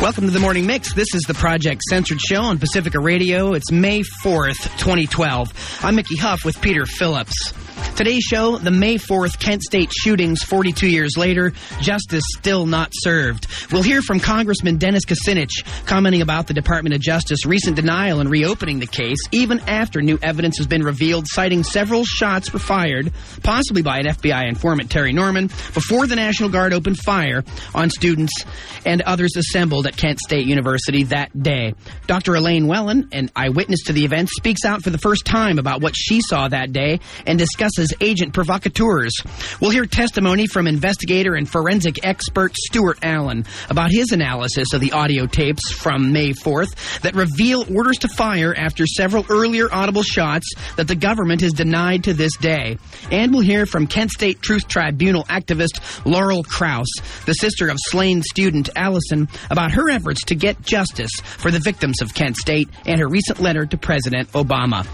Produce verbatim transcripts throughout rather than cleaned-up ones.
Welcome to the Morning Mix. This is the Project Censored Show on Pacifica Radio. It's May fourth, twenty twelve. I'm Mickey Huff with Peter Phillips. Today's show, the May fourth Kent State shootings forty-two years later, justice still not served. We'll hear from Congressman Dennis Kucinich commenting about the Department of Justice recent denial in reopening the case, even after new evidence has been revealed, citing several shots were fired, possibly by an F B I informant, Terry Norman, before the National Guard opened fire on students and others assembled at Kent State University that day. Doctor Elaine Wellen, an eyewitness to the event, speaks out for the first time about what she saw that day and discusses agent provocateurs. We'll hear testimony from investigator and forensic expert Stuart Allen about his analysis of the audio tapes from May fourth that reveal orders to fire after several earlier audible shots that the government has denied to this day. And we'll hear from Kent State Truth Tribunal activist Laurel Krauss, the sister of slain student Allison, about her efforts to get justice for the victims of Kent State and her recent letter to President Obama.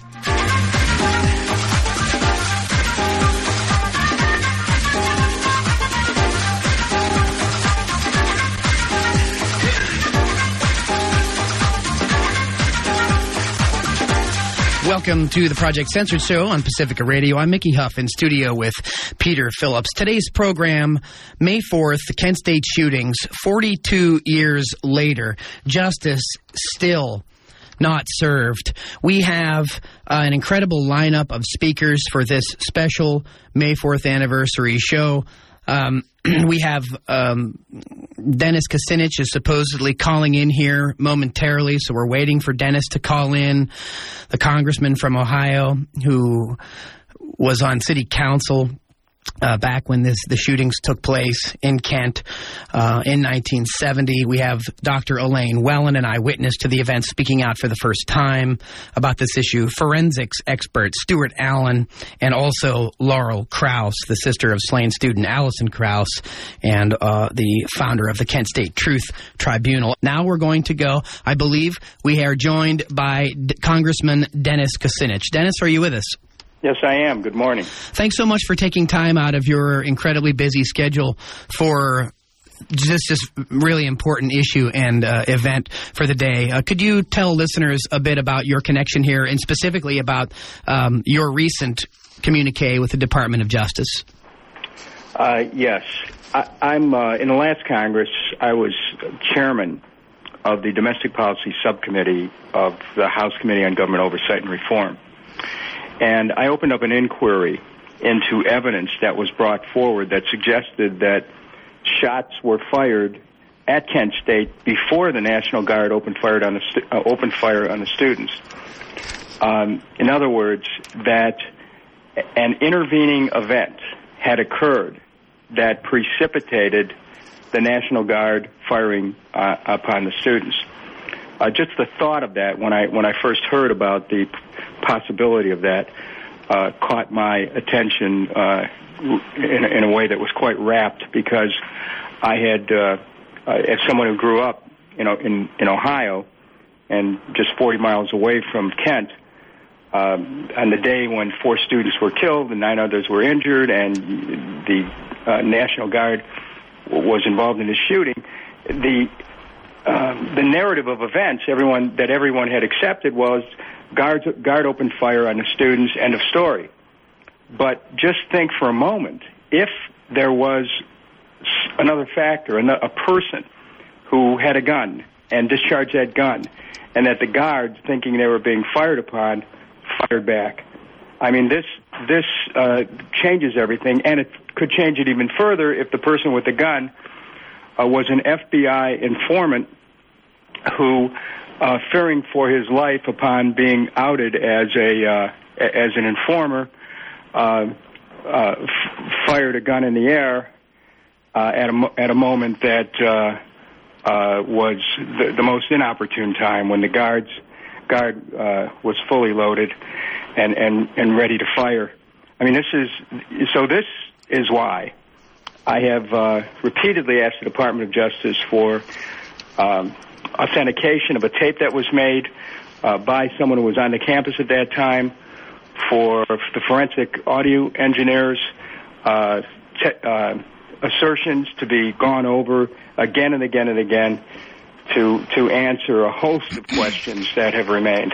Welcome to the Project Censored Show on Pacifica Radio. I'm Mickey Huff in studio with Peter Phillips. Today's program, May fourth, the Kent State shootings, forty-two years later, justice still not served. We have uh, an incredible lineup of speakers for this special May fourth anniversary show. Um, we have um, Dennis Kucinich is supposedly calling in here momentarily, so we're waiting for Dennis to call in. The congressman from Ohio who was on city council uh, back when this, the shootings took place in Kent uh, in nineteen seventy. We have Doctor Elaine Wellen, an eyewitness to the event, speaking out for the first time about this issue. Forensics expert Stuart Allen, and also Laurel Krauss, the sister of slain student Allison Krauss, and uh, the founder of the Kent State Truth Tribunal. Now we're going to go. I believe we are joined by D- Congressman Dennis Kucinich. Dennis, are you with us? Yes, I am. Good morning. Thanks so much for taking time out of your incredibly busy schedule for just this really important issue and uh, event for the day. Uh, could you tell listeners a bit about your connection here and specifically about um, your recent communique with the Department of Justice? Uh, yes. I, I'm uh, in the last Congress, I was chairman of the Domestic Policy Subcommittee of the House Committee on Government Oversight and Reform. And I opened up an inquiry into evidence that was brought forward that suggested that shots were fired at Kent State before the National Guard opened fire on the, stu- uh, opened fire on the students. Um, in other words, that an intervening event had occurred that precipitated the National Guard firing uh, upon the students. Uh, just the thought of that, when I when I first heard about the possibility of that, uh, caught my attention uh, in, in a way that was quite rapt, because I had, uh, uh, as someone who grew up, you know, in, in Ohio, and just forty miles away from Kent, um, on the day when four students were killed and nine others were injured, and the uh, National Guard was involved in the shooting, the Um, the narrative of events everyone that everyone had accepted was guards, guard opened fire on the students, end of story. But just think for a moment, if there was another factor, a person who had a gun and discharged that gun, and that the guards, thinking they were being fired upon, fired back. I mean, this this uh, changes everything, and it could change it even further if the person with the gun Uh, was an F B I informant who, uh, fearing for his life upon being outed as a uh, as an informer, uh, uh, f- fired a gun in the air uh, at a mo- at a moment that uh, uh, was the, the most inopportune time, when the guards guard uh, was fully loaded and, and, and ready to fire. I mean, this is so. This is why I have uh, repeatedly asked the Department of Justice for um, authentication of a tape that was made uh, by someone who was on the campus at that time, for the forensic audio engineers, uh, te- uh, assertions to be gone over again and again and again to to answer a host of questions that have remained.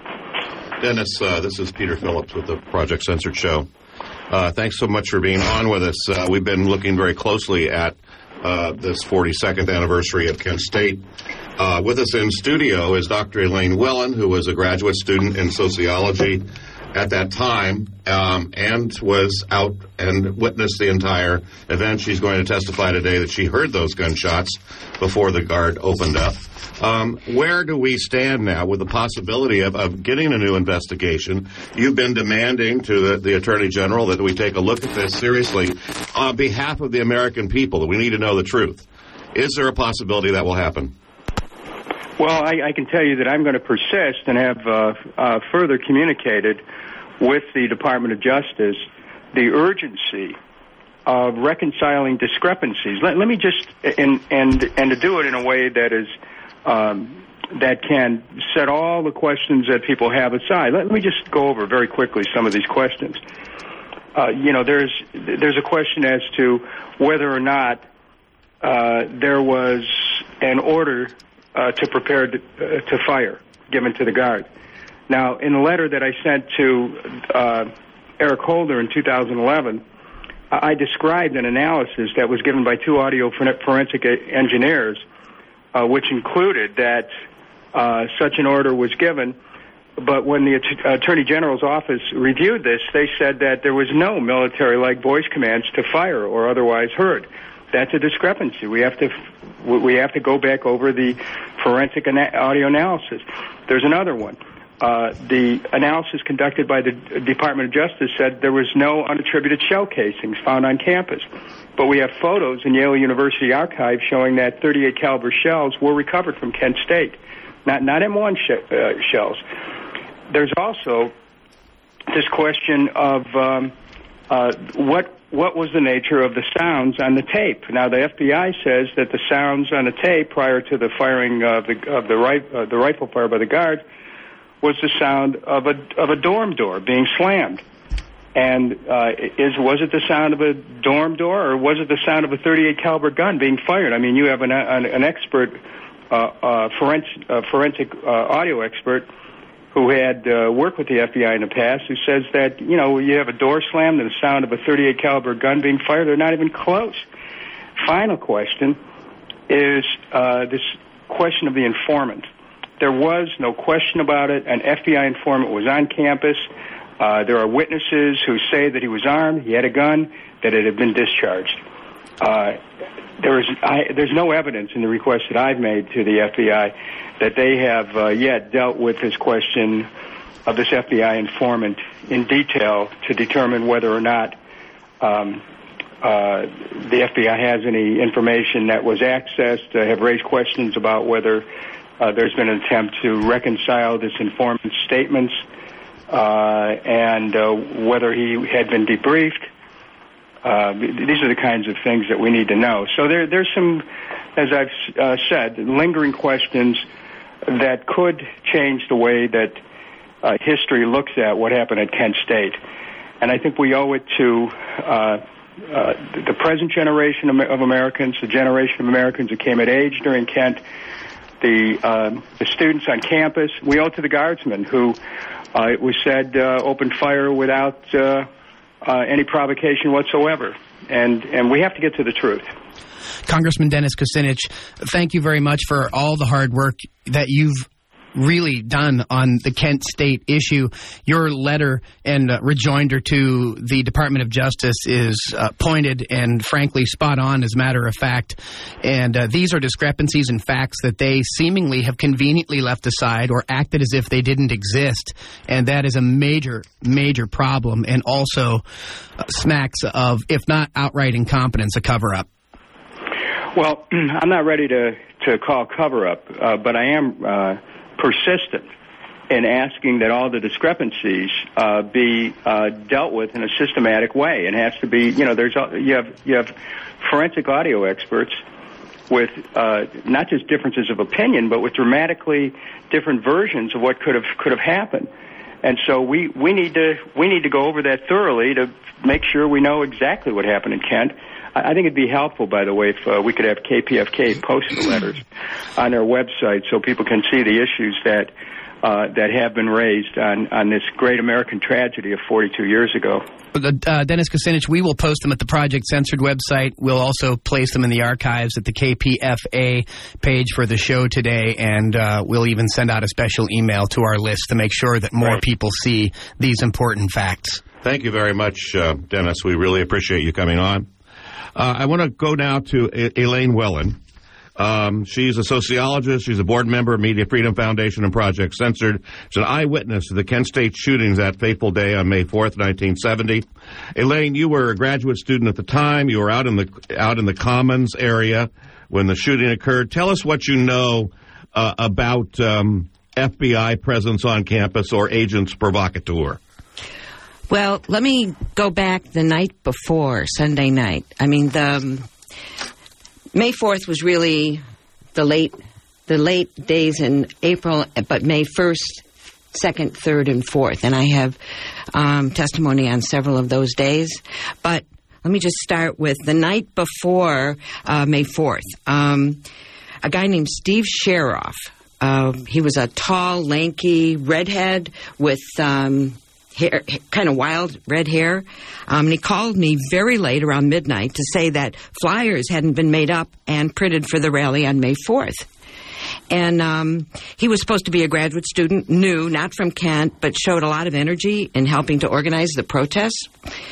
Dennis, uh, this is Peter Phillips with the Project Censored Show. Uh, thanks so much for being on with us. Uh, we've been looking very closely at uh, this forty-second anniversary of Kent State. Uh, with us in studio is Doctor Elaine Willen, who was a graduate student in sociology at that time um, and was out and witnessed the entire event. She's going to testify today that she heard those gunshots before the guard opened up. Um, where do we stand now with the possibility of, of getting a new investigation? You've been demanding to the, the Attorney General that we take a look at this seriously on behalf of the American people, that we need to know the truth. Is there a possibility that will happen? Well, I, I can tell you that I'm going to persist and have uh, uh, further communicated with the Department of Justice the urgency of reconciling discrepancies. Let, let me just, and, and, and to do it in a way that is um, that can set all the questions that people have aside. Let, let me just go over very quickly some of these questions. Uh, you know, there's there's a question as to whether or not uh, there was an order Uh, to prepare to, uh, to fire, given to the guard. Now, in the letter that I sent to uh, Eric Holder in two thousand eleven, I described an analysis that was given by two audio forensic engineers, uh, which included that uh, such an order was given. But when the Att- Attorney General's office reviewed this, they said that there was no military-like voice commands to fire or otherwise heard. That's a discrepancy. We have to we have to go back over the forensic ana- audio analysis. There's another one. Uh, the analysis conducted by the Department of Justice said there was no unattributed shell casings found on campus. But we have photos in Yale University archive showing that thirty-eight caliber shells were recovered from Kent State, not not M one sh- uh, shells. There's also this question of um, uh, what. What was the nature of the sounds on the tape? Now, the F B I says that the sounds on the tape prior to the firing of the of the, ri- uh, the rifle fire by the guard was the sound of a of a dorm door being slammed. And uh, is was it the sound of a dorm door, or was it the sound of a thirty-eight caliber gun being fired? I mean, you have an an, an expert, uh, uh, forensic, uh, forensic uh, audio expert, who had uh, worked with the F B I in the past, who says that, you know, you have a door slammed and the sound of a thirty-eight caliber gun being fired, they're not even close. Final question is uh, this question of the informant. There was no question about it. An F B I informant was on campus. Uh, there are witnesses who say that he was armed, he had a gun, that it had been discharged. Uh, there is, I, there's no evidence in the request that I've made to the F B I that they have uh, yet dealt with this question of this F B I informant in detail to determine whether or not um, uh, the F B I has any information that was accessed. I have raised questions about whether uh, there's been an attempt to reconcile this informant's statements uh, and uh, whether he had been debriefed. Uh, these are the kinds of things that we need to know. So there, there's some, as I've uh, said, lingering questions that could change the way that uh, history looks at what happened at Kent State. And I think we owe it to uh, uh, the present generation of Americans, the generation of Americans who came of age during Kent, the, uh, the students on campus. We owe it to the guardsmen who, uh, it was said, uh, opened fire without uh, uh, any provocation whatsoever. And, and we have to get to the truth. Congressman Dennis Kucinich, thank you very much for all the hard work that you've really done on the Kent State issue. Your letter and uh, rejoinder to the Department of Justice is uh, pointed and frankly spot on, as a matter of fact. And uh, these are discrepancies in facts that they seemingly have conveniently left aside or acted as if they didn't exist. And that is a major, major problem, and also uh, smacks of, if not outright incompetence, a cover-up. Well, I'm not ready to, to call cover-up, uh, but I am uh, persistent in asking that all the discrepancies uh, be uh, dealt with in a systematic way. It has to be, you know, there's you have you have forensic audio experts with uh, not just differences of opinion, but with dramatically different versions of what could have could have happened. And so we, we need to we need to go over that thoroughly to make sure we know exactly what happened in Kent. I think it'd be helpful, by the way, if uh, we could have K P F K post the letters on their website so people can see the issues that uh, that have been raised on, on this great American tragedy of forty-two years ago. Uh, Dennis Kucinich, we will post them at the Project Censored website. We'll also place them in the archives at the K P F A page for the show today, and uh, we'll even send out a special email to our list to make sure that more right. people see these important facts. Thank you very much, uh, Dennis. We really appreciate you coming on. Uh, I want to go now to e- Elaine Wellen. Um, she's a sociologist. She's a board member of Media Freedom Foundation and Project Censored. She's an eyewitness to the Kent State shootings that fateful day on May fourth, nineteen seventy. Elaine, you were a graduate student at the time. You were out in the out in the Commons area when the shooting occurred. Tell us what you know uh, about um, F B I presence on campus or agents provocateur. Well, let me go back the night before, Sunday night. I mean, the um, May fourth was really the late the late days in April, but May first, second, third, and fourth. And I have um, testimony on several of those days. But let me just start with the night before uh, May fourth. Um, a guy named Steve Sheroff. Uh, he was a tall, lanky redhead with um, hair, kind of wild red hair. Um, and he called me very late, around midnight, to say that flyers hadn't been made up and printed for the rally on May fourth. And um, he was supposed to be a graduate student, new, not from Kent, but showed a lot of energy in helping to organize the protests.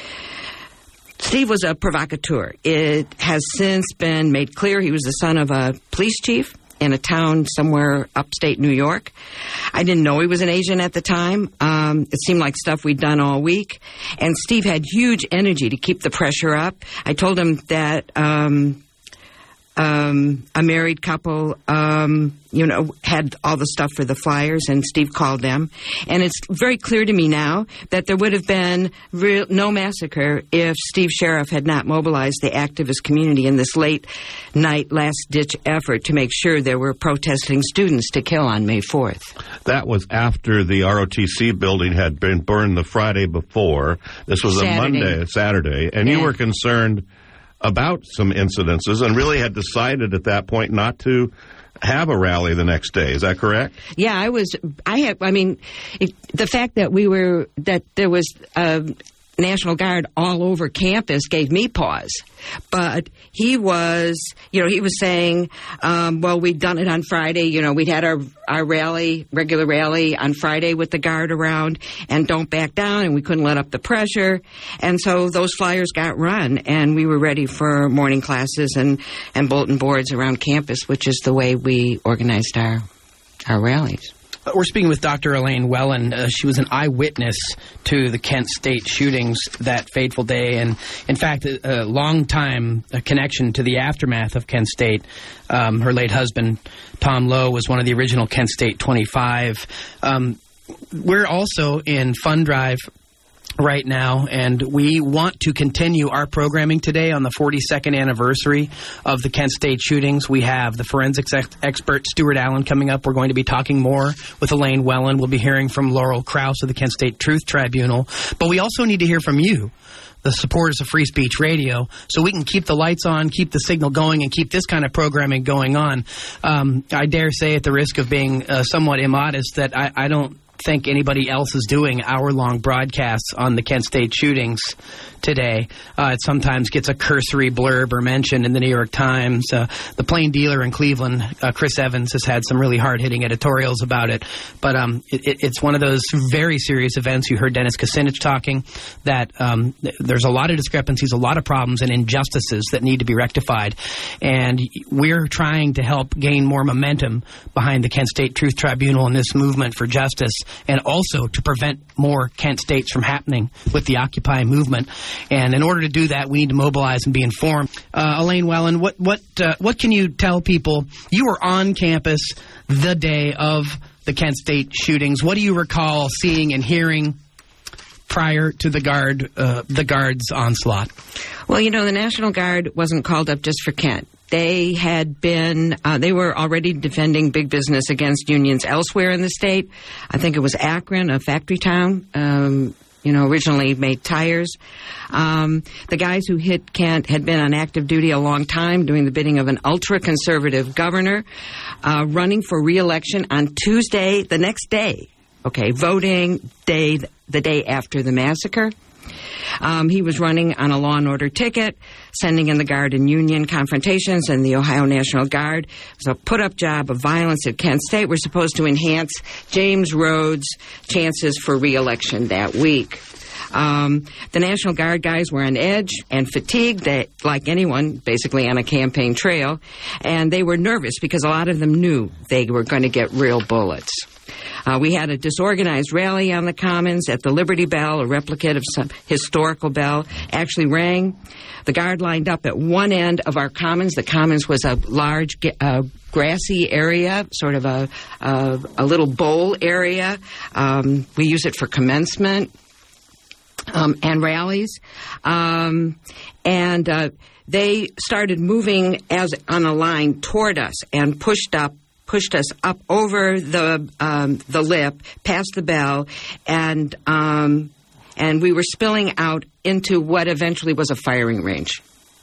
Steve was a provocateur. It has since been made clear he was the son of a police chief in a town somewhere upstate New York. I didn't know he was an agent at the time. Um, it seemed like stuff we'd done all week. And Steve had huge energy to keep the pressure up. I told him that um, um, a married couple, um, you know, had all the stuff for the flyers, and Steve called them. And it's very clear to me now that there would have been real, no massacre if Steve Sheroff had not mobilized the activist community in this late night, last-ditch effort to make sure there were protesting students to kill on May fourth. That was after the R O T C building had been burned the Friday before. This was Saturday. a Monday, a Saturday. And Yeah. you were concerned about some incidences and really had decided at that point not to have a rally the next day. Is that correct? Yeah, I was, I had, I mean, it, the fact that we were, that there was a National Guard all over campus gave me pause. But he was, you know, he was saying, um, well, we'd done it on Friday. You know, we'd had our, our rally, regular rally on Friday with the Guard around, and don't back down, and we couldn't let up the pressure. And so those flyers got run, and we were ready for morning classes and, and bulletin boards around campus, which is the way we organized our, our rallies. We're speaking with Doctor Elaine Wellen. Uh, she was an eyewitness to the Kent State shootings that fateful day, and in fact, a, a long-time uh, connection to the aftermath of Kent State. Um, her late husband, Tom Lowe, was one of the original Kent State twenty-five. Um, we're also in Fund Drive right now, and we want to continue our programming today on the forty-second anniversary of the Kent State shootings. We have the forensics ex- expert Stuart Allen coming up. We're going to be talking more with Elaine Wellen. We'll be hearing from Laurel Krause of the Kent State Truth Tribunal. But we also need to hear from you, the supporters of Free Speech Radio, so we can keep the lights on, keep the signal going, and keep this kind of programming going on. Um, I dare say, at the risk of being uh, somewhat immodest, that I, I don't think anybody else is doing hour-long broadcasts on the Kent State shootings today. Uh, it sometimes gets a cursory blurb or mention in the New York Times. Uh, the Plain Dealer in Cleveland, uh, Chris Evans, has had some really hard-hitting editorials about it. But um, it, it, it's one of those very serious events. You heard Dennis Kucinich talking, that um, th- there's a lot of discrepancies, a lot of problems and injustices that need to be rectified. And we're trying to help gain more momentum behind the Kent State Truth Tribunal and this movement for justice, and also to prevent more Kent States from happening with the Occupy movement. And in order to do that, we need to mobilize and be informed. Uh, Elaine Wellen, what what uh, what can you tell people? You were on campus the day of the Kent State shootings. What do you recall seeing and hearing prior to the guard uh, the Guard's onslaught? Well, you know, the National Guard wasn't called up just for Kent. They had been, uh, they were already defending big business against unions elsewhere in the state. I think it was Akron, a factory town. Um, you know, originally made tires. Um, the guys who hit Kent had been on active duty a long time, doing the bidding of an ultra-conservative governor, uh, running for re-election on Tuesday, the next day, okay, voting day, the day after the massacre. Um, he was running on a law and order ticket, sending in the Guard and Union confrontations and the Ohio National Guard. It was a put-up job of violence at Kent State. We're supposed to enhance James Rhodes' chances for re-election that week. Um, the National Guard guys were on edge and fatigued, they, like anyone, basically on a campaign trail, and they were nervous because a lot of them knew they were going to get real bullets. Uh, we had a disorganized rally on the Commons at the Liberty Bell, a replicate of some historical bell, actually rang. The Guard lined up at one end of our Commons. The Commons was a large uh, grassy area, sort of a, a, a little bowl area. Um, we use it for commencement um, and rallies. Um, and uh, they started moving as on a line toward us and pushed up pushed us up over the um, the lip, past the bell, and um, and we were spilling out into what eventually was a firing range.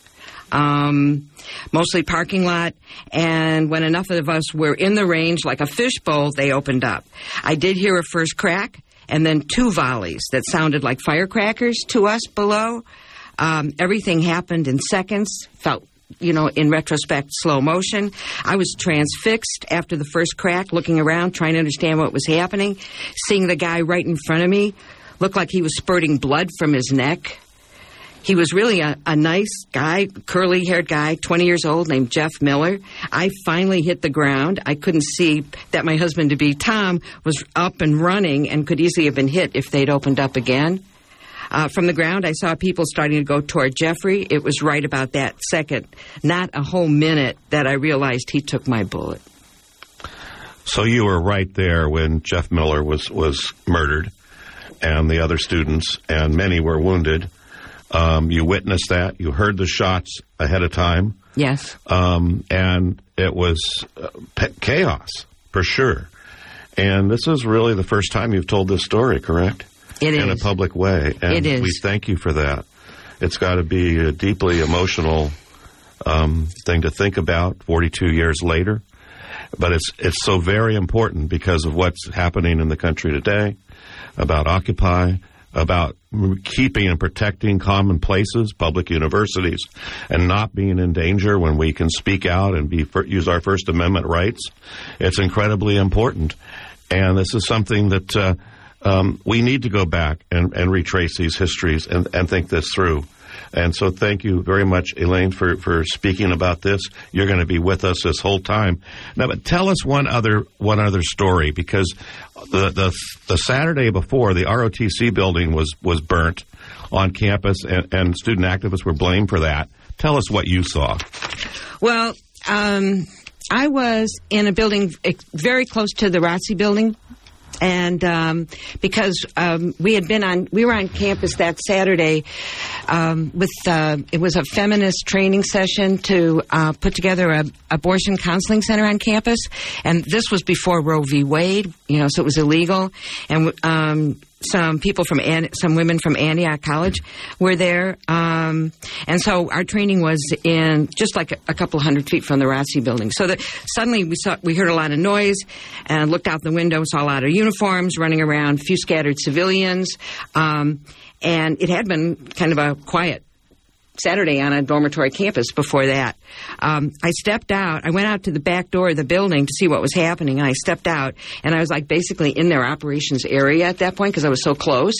Um, mostly parking lot, and when enough of us were in the range, like a fishbowl, they opened up. I did hear a first crack, and then two volleys that sounded like firecrackers to us below. Um, everything happened in seconds, felt you know, in retrospect, slow motion. I was transfixed after the first crack, looking around, trying to understand what was happening, seeing the guy right in front of me look like he was spurting blood from his neck. He was really a, a nice guy, curly-haired guy, twenty years old, named Jeff Miller. I finally hit the ground. I couldn't see that my husband-to-be, Tom, was up and running and could easily have been hit if they'd opened up again. Uh, from the ground, I saw people starting to go toward Jeffrey. It was right about that second, not a whole minute, that I realized he took my bullet. So you were right there when Jeff Miller was, was murdered, and the other students, and many were wounded. Um, you witnessed that. You heard the shots ahead of time. Yes. Um, and it was uh, pe- chaos, for sure. And this is really the first time you've told this story, correct? It is. In a public way. And it is. We thank you for that. It's got to be a deeply emotional um, thing to think about forty-two years later. But it's it's so very important because of what's happening in the country today, about Occupy, about keeping and protecting common places, public universities, and not being in danger when we can speak out and be use our First Amendment rights. It's incredibly important. And this is something that uh, um, we need to go back and, and retrace these histories and, and think this through. And so thank you very much, Elaine, for, for speaking about this. You're going to be with us this whole time. Now, but tell us one other one other story, because the the, the Saturday before, the R O T C building was, was burnt on campus, and, and student activists were blamed for that. Tell us what you saw. Well, um, I was in a building very close to the R O T C building. And um, because um, we had been on, we were on campus that Saturday um, with, uh, it was a feminist training session to uh, put together a abortion counseling center on campus. And this was before Roe v. Wade, you know, so it was illegal. And um, some people from, An- some women from Antioch College were there. Um, and so our training was in just like a, a couple hundred feet from the R O T C building. So that suddenly we saw, we heard a lot of noise and looked out the window, saw a lot of uniforms running around, a few scattered civilians. Um, and it had been kind of a quiet Saturday on a dormitory campus before that. Um, I stepped out. I went out to the back door of the building to see what was happening, and I stepped out, and I was like basically in their operations area at that point because I was so close.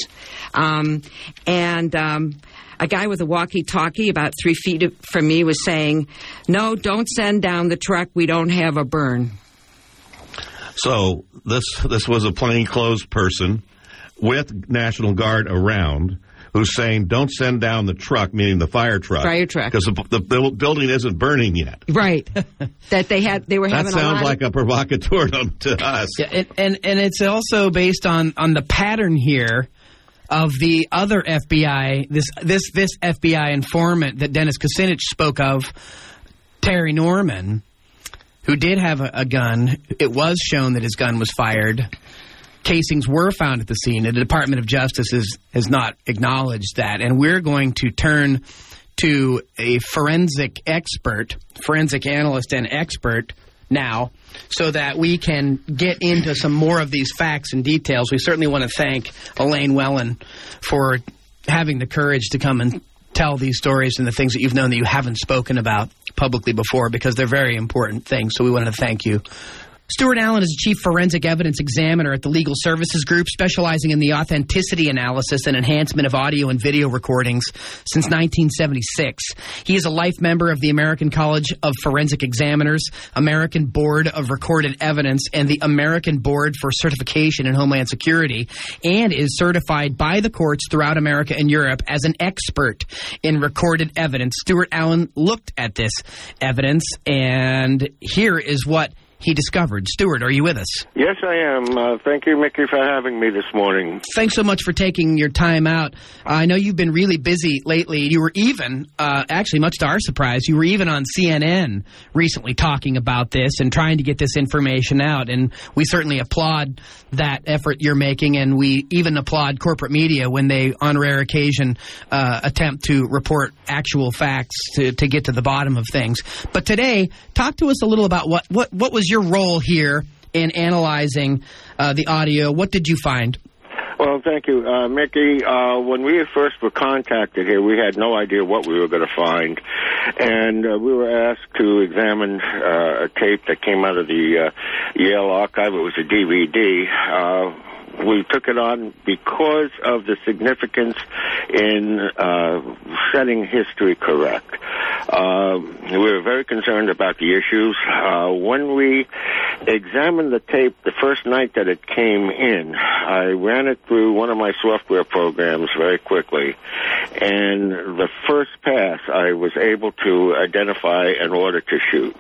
Um, and um, a guy with a walkie-talkie about three feet from me was saying, "No, don't send down the truck. We don't have a burn." So this this was a plainclothes person with National Guard around, who's saying, don't send down the truck, meaning the fire truck. Fire truck. Because the, the building isn't burning yet. Right. that they had, they were that having a lot That sounds like of... a provocateur to us. Yeah, it, and, and it's also based on, on the pattern here of the other F B I, this this this F B I informant that Dennis Kucinich spoke of, Terry Norman, who did have a, a gun. It was shown that his gun was fired. casings were found at the scene, and the Department of Justice is, has not acknowledged that. And we're going to turn to a forensic expert, forensic analyst and expert now, so that we can get into some more of these facts and details. We certainly want to thank Elaine Wellen for having the courage to come and tell these stories and the things that you've known that you haven't spoken about publicly before, because they're very important things. So we want to thank you. Stuart Allen is a chief forensic evidence examiner at the Legal Services Group, specializing in the authenticity analysis and enhancement of audio and video recordings since nineteen seventy-six. He is a life member of the American College of Forensic Examiners, American Board of Recorded Evidence, and the American Board for Certification in Homeland Security, and is certified by the courts throughout America and Europe as an expert in recorded evidence. Stuart Allen looked at this evidence, and here is what he discovered. Stuart, are you with us? Yes, I am. Uh, thank you, Mickey, for having me this morning. Thanks so much for taking your time out. Uh, I know you've been really busy lately. You were even, uh, actually, much to our surprise, you were even on C N N recently talking about this and trying to get this information out. And we certainly applaud that effort you're making, and we even applaud corporate media when they, on rare occasion, uh, attempt to report actual facts to, to get to the bottom of things. But today, talk to us a little about what, what, what was your role here in analyzing uh, the audio. What did you find? Well, thank you, uh, Mickey. Uh, when we first were contacted here, we had no idea what we were going to find. And uh, we were asked to examine uh, a tape that came out of the uh, Yale archive. It was a D V D. Uh, we took it on because of the significance in uh, setting history correct. Uh, we were very concerned about the issues. Uh, when we examined the tape the first night that it came in, I ran it through one of my software programs very quickly. And the first pass, I was able to identify an order to shoot.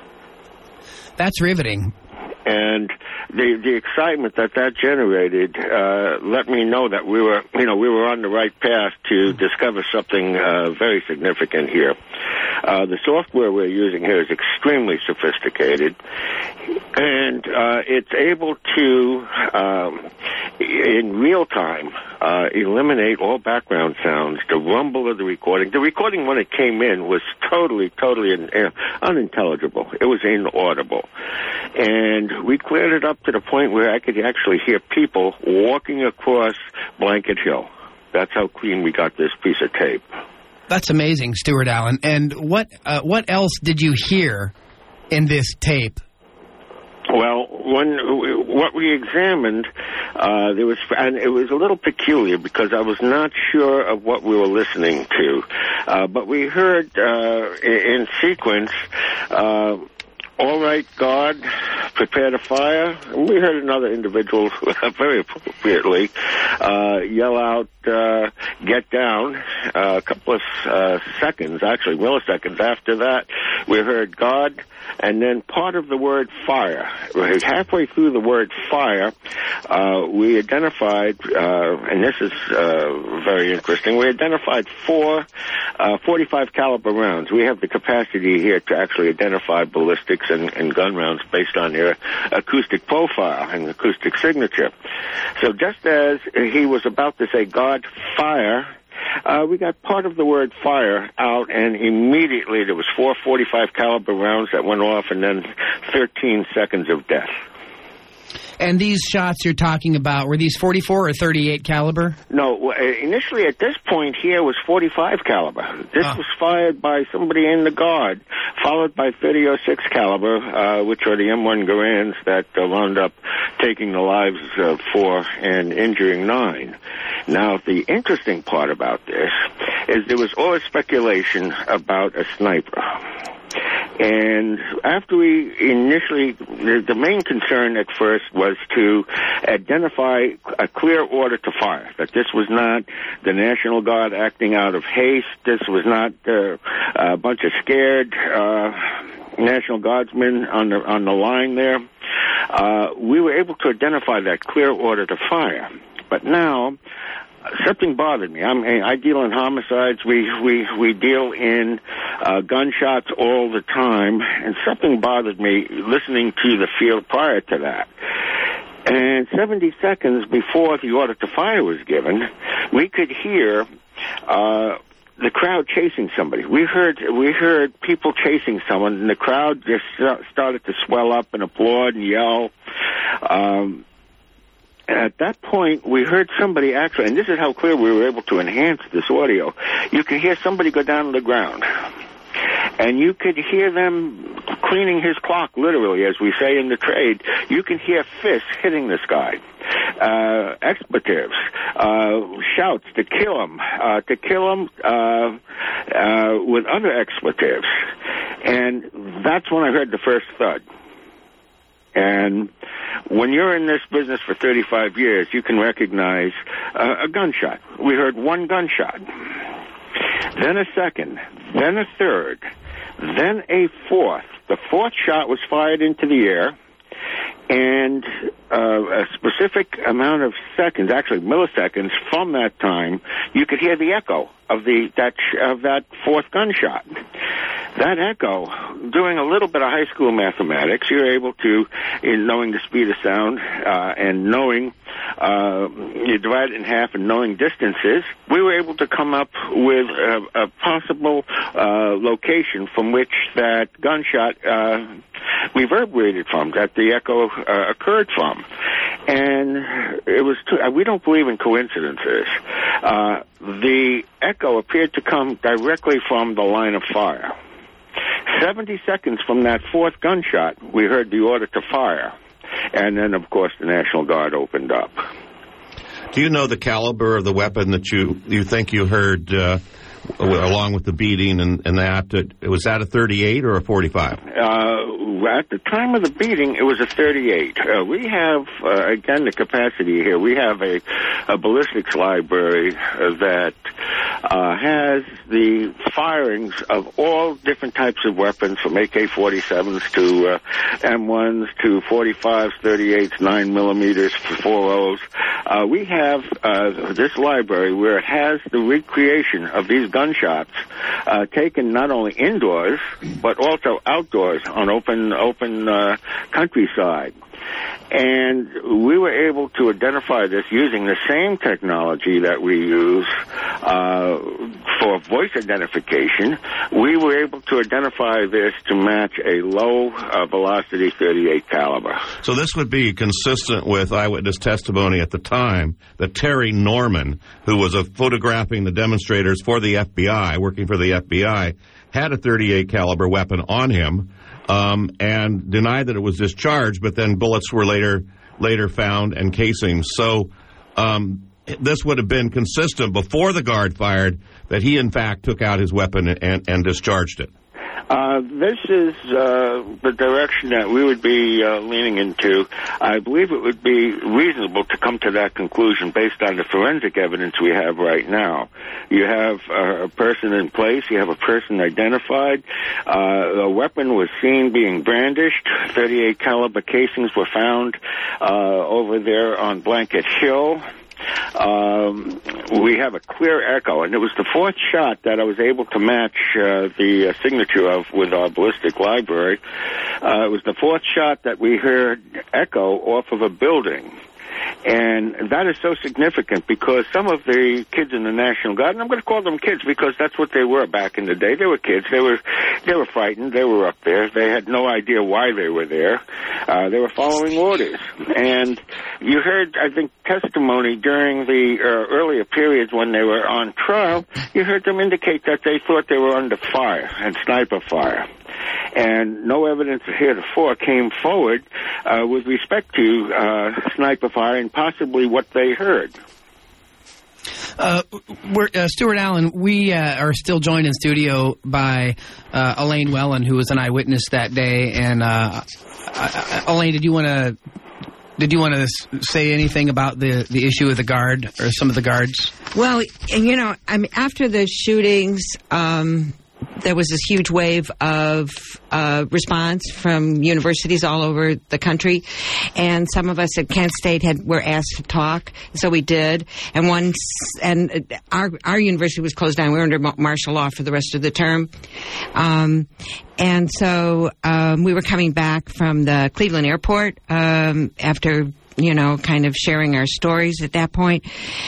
That's riveting. And the the excitement that that generated uh, let me know that we were, you know, we were on the right path to discover something uh, very significant here. Uh, the software we're using here is extremely sophisticated, and uh, it's able to, um, in real time, uh, eliminate all background sounds, the rumble of the recording. The recording, when it came in, was totally, totally in, uh, unintelligible. It was inaudible. And we cleared it up to the point where I could actually hear people walking across Blanket Hill. That's how clean we got this piece of tape. That's amazing, Stuart Allen. And what uh, what else did you hear in this tape? Well, when what we examined, uh, there was, and it was a little peculiar because I was not sure of what we were listening to, uh, but we heard uh, in sequence. Uh, All right, God, prepare to fire. And we heard another individual, very appropriately, uh, yell out, uh, get down. Uh, a couple of uh, seconds, actually milliseconds after that, we heard God, and then part of the word fire. Halfway through the word fire, uh, we identified, uh, and this is uh, very interesting, we identified four uh, forty-five caliber rounds. We have the capacity here to actually identify ballistics and, and gun rounds based on their acoustic profile and acoustic signature. So just as he was about to say, God, fire, uh, we got part of the word fire out, and immediately there was four forty-five caliber rounds that went off, and then thirteen seconds of death. And these shots you're talking about, were these forty-four or thirty-eight caliber? No, initially at this point here was forty-five caliber. This oh. was fired by somebody in the Guard, followed by thirty oh six caliber, uh, which are the M one Garands that uh, wound up taking the lives of four and injuring nine. Now, the interesting part about this is there was always speculation about a sniper. And after we initially, the, the main concern at first was to identify a clear order to fire, that this was not the National Guard acting out of haste, this was not uh, a bunch of scared uh, National Guardsmen on the, on the line there. Uh, we were able to identify that clear order to fire. But now, something bothered me. I mean, I deal in homicides. We we we deal in uh, gunshots all the time, and something bothered me listening to the field prior to that. And seventy seconds before the order to fire was given, we could hear uh, the crowd chasing somebody. We heard we heard people chasing someone, and the crowd just started to swell up and applaud and yell. Um, at that point, we heard somebody actually, and this is how clear we were able to enhance this audio. You could hear somebody go down to the ground. And you could hear them cleaning his clock, literally, as we say in the trade. You can hear fists hitting this guy, uh, expletives, uh, shouts to kill him, uh, to kill him uh, uh, with other expletives. And that's when I heard the first thud. And when you're in this business for thirty-five years, you can recognize uh, a gunshot. We heard one gunshot. Then a second, then a third, then a fourth. The fourth shot was fired into the air, and uh, a specific amount of seconds, actually milliseconds from that time, you could hear the echo of the that of that fourth gunshot. That echo, doing a little bit of high school mathematics, you're able to, in knowing the speed of sound uh, and knowing, uh, you divide it in half and knowing distances, we were able to come up with a, a possible uh, location from which that gunshot uh, reverberated from, that the echo uh, occurred from. And it was, too, we don't believe in coincidences. Uh, the echo appeared to come directly from the line of fire. seventy seconds from that fourth gunshot, we heard the order to fire. And then, of course, the National Guard opened up. Do you know the caliber of the weapon that you, you think you heard uh, along with the beating and, and that? Was that a thirty-eight or a forty-five? Uh, at the time of the beating, it was a thirty-eight. Uh, we have, uh, again, the capacity here. We have a, a ballistics library uh, that uh, has the firings of all different types of weapons, from A K forty-sevens to uh, M ones to forty-fives, thirty-eights, nine millimeters, four ohs. Uh, we have uh, this library where it has the recreation of these gunshots uh, taken not only indoors but also outdoors on open open uh, countryside. And we were able to identify this using the same technology that we use uh, for voice identification. We were able to identify this to match a low uh, velocity thirty-eight caliber. So this would be consistent with eyewitness testimony at the time that Terry Norman, who was uh, photographing the demonstrators for the F B I, working for the F B I, had a thirty-eight caliber weapon on him. Um, and denied that it was discharged, but then bullets were later later found and casings. So um, this would have been consistent before the guard fired that he, in fact, took out his weapon and, and discharged it. Uh, this is uh, the direction that we would be uh, leaning into. I believe it would be reasonable to come to that conclusion based on the forensic evidence we have right now. You have uh, a person in place. You have a person identified. Uh, a weapon was seen being brandished. thirty-eight caliber casings were found uh, over there on Blanket Hill. Um, we have a clear echo, and it was the fourth shot that I was able to match uh, the uh, signature of with our ballistic library. Uh, it was the fourth shot that we heard echo off of a building. And that is so significant because some of the kids in the National Guard, and I'm going to call them kids because that's what they were back in the day. They were kids. They were they were frightened. They were up there. They had no idea why they were there. Uh, they were following orders. And you heard, I think, testimony during the uh, earlier periods when they were on trial. You heard them indicate that they thought they were under fire and sniper fire. And no evidence heretofore came forward uh, with respect to uh, sniper fire and possibly what they heard. Uh, we're, uh, Stuart Allen, we uh, are still joined in studio by uh, Elaine Wellen, who was an eyewitness that day. And uh, uh, Elaine, did you want to did you want to say anything about the, the issue of the guard or some of the guards? Well, you know, I mean, after the shootings, um, there was this huge wave of uh, response from universities all over the country, and some of us at Kent State had were asked to talk, so we did. And once, and our our university was closed down. We were under martial law for the rest of the term, um, and so um, we were coming back from the Cleveland airport um, after. you know, kind of sharing our stories at that point.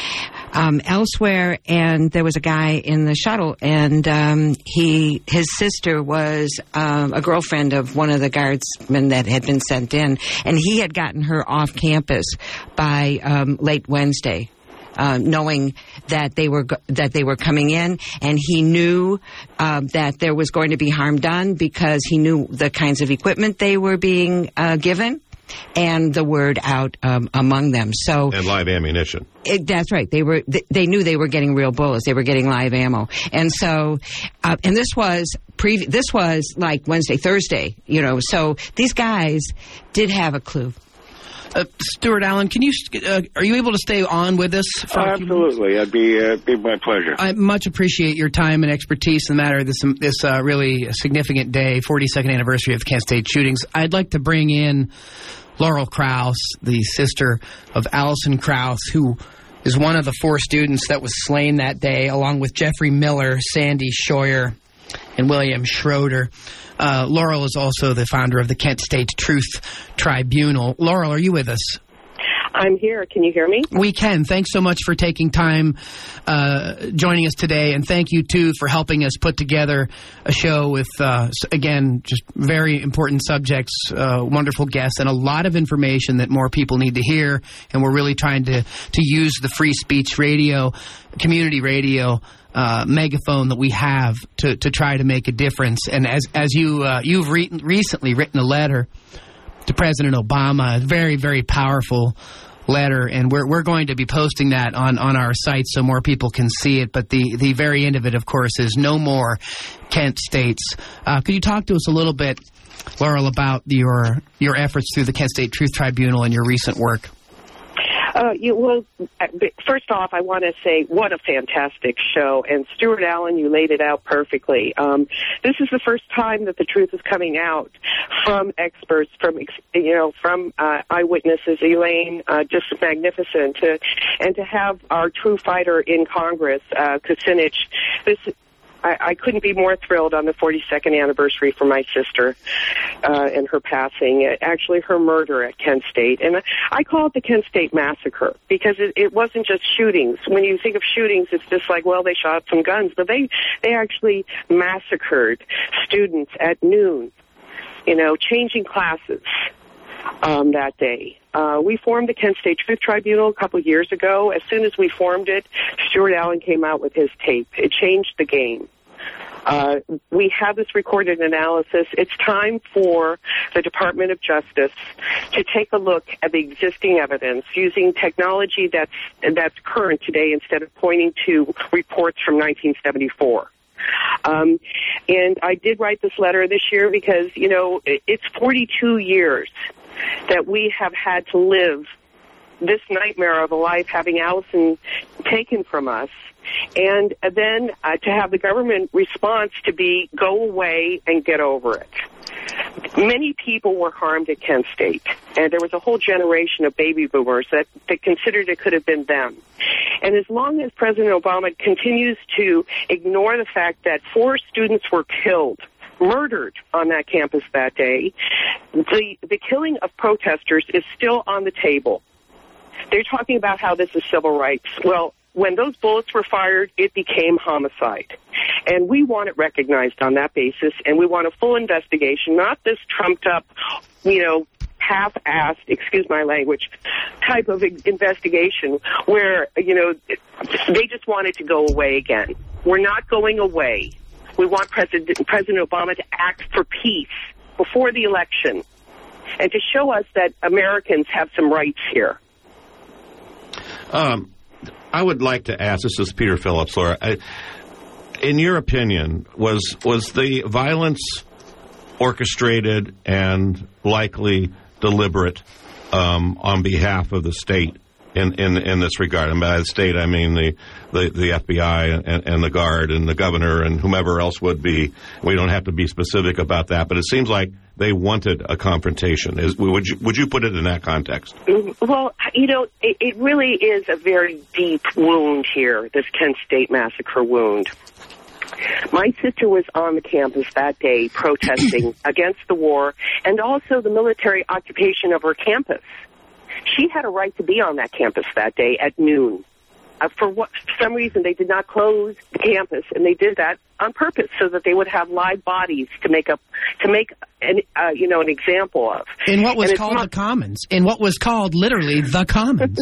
Um, elsewhere, and there was a guy in the shuttle, and um, he, his sister was um, a girlfriend of one of the guardsmen that had been sent in, and he had gotten her off campus by um, late Wednesday. Uh, knowing that they were go- that they were coming in, and he knew uh, that there was going to be harm done because he knew the kinds of equipment they were being uh, given, and the word out um, among them. So and live ammunition. It, that's right. They were. They, they knew they were getting real bullets. They were getting live ammo, and so uh, and this was pre. This was like Wednesday, Thursday. You know, so these guys did have a clue. Uh, Stuart Allen, can you uh, are you able to stay on with us? For oh, a few absolutely, minutes? I'd be uh, be my pleasure. I much appreciate your time and expertise in the matter of this this uh, really significant day, forty-second anniversary of the Kent State shootings. I'd like to bring in Laurel Krause, the sister of Allison Krause, who is one of the four students that was slain that day, along with Jeffrey Miller, Sandy Scheuer, and William Schroeder. Uh, Laurel is also the founder of the Kent State Truth Tribunal. Laurel, are you with us? I'm here. Can you hear me? We can. Thanks so much for taking time uh, joining us today, and thank you, too, for helping us put together a show with, uh, again, just very important subjects, uh, wonderful guests, and a lot of information that more people need to hear, and we're really trying to, to use the free speech radio, community radio, Uh, megaphone that we have to, to try to make a difference. And as as you uh, you've re- recently written a letter to President Obama, a very very powerful letter, and we're we're going to be posting that on, on our site so more people can see it. But the, the very end of it, of course, is no more Kent States. Uh, could you talk to us a little bit, Laurel, about your your efforts through the Kent State Truth Tribunal and your recent work? Uh, you, well, first off, I want to say what a fantastic show. And Stuart Allen, you laid it out perfectly. Um, this is the first time that the truth is coming out from experts, from you know, from uh, eyewitnesses. Elaine, uh, just magnificent. To, and to have our true fighter in Congress, uh, Kucinich, this. I, I couldn't be more thrilled on the forty-second anniversary for my sister uh, and her passing, actually her murder at Kent State. And I call it the Kent State Massacre because it, it wasn't just shootings. When you think of shootings, it's just like, well, they shot some guns, but they, they actually massacred students at noon, you know, changing classes um, that day. Uh, we formed the Kent State Truth Tribunal a couple of years ago. As soon as we formed it, Stuart Allen came out with his tape. It changed the game. Uh, we have this recorded analysis. It's time for the Department of Justice to take a look at the existing evidence using technology that's, that's current today instead of pointing to reports from nineteen seventy-four. Um, and I did write this letter this year because, you know, it's forty-two years that we have had to live this nightmare of a life, having Allison taken from us, and then uh, to have the government response to be go away and get over it. Many people were harmed at Kent State, and there was a whole generation of baby boomers that, that considered it could have been them. And as long as President Obama continues to ignore the fact that four students were killed, murdered on that campus that day, the, the killing of protesters is still on the table. They're talking about how this is civil rights. Well, when those bullets were fired, it became homicide. And we want it recognized on that basis, and we want a full investigation, not this trumped-up, you know, half-assed, excuse my language, type of investigation where, you know, they just want it to go away again. We're not going away. We want President, President Obama to act for peace before the election and to show us that Americans have some rights here. Um, I would like to ask, this is Peter Phillips, Laura, I, in your opinion, was was the violence orchestrated and likely deliberate um, on behalf of the state in, in, in this regard? And by the state, I mean the, the, the F B I and, and the Guard and the governor and whomever else would be. We don't have to be specific about that, but it seems like they wanted a confrontation. Is, would you would you put it in that context? Well, you know, it, it really is a very deep wound here, this Kent State massacre wound. My sister was on the campus that day protesting against the war and also the military occupation of her campus. She had a right to be on that campus that day at noon. Uh, for what, for some reason, they did not close the campus, and they did that on purpose so that they would have live bodies to make up to make an uh, you know an example of. In what was and called the Commons. In what was called literally the Commons.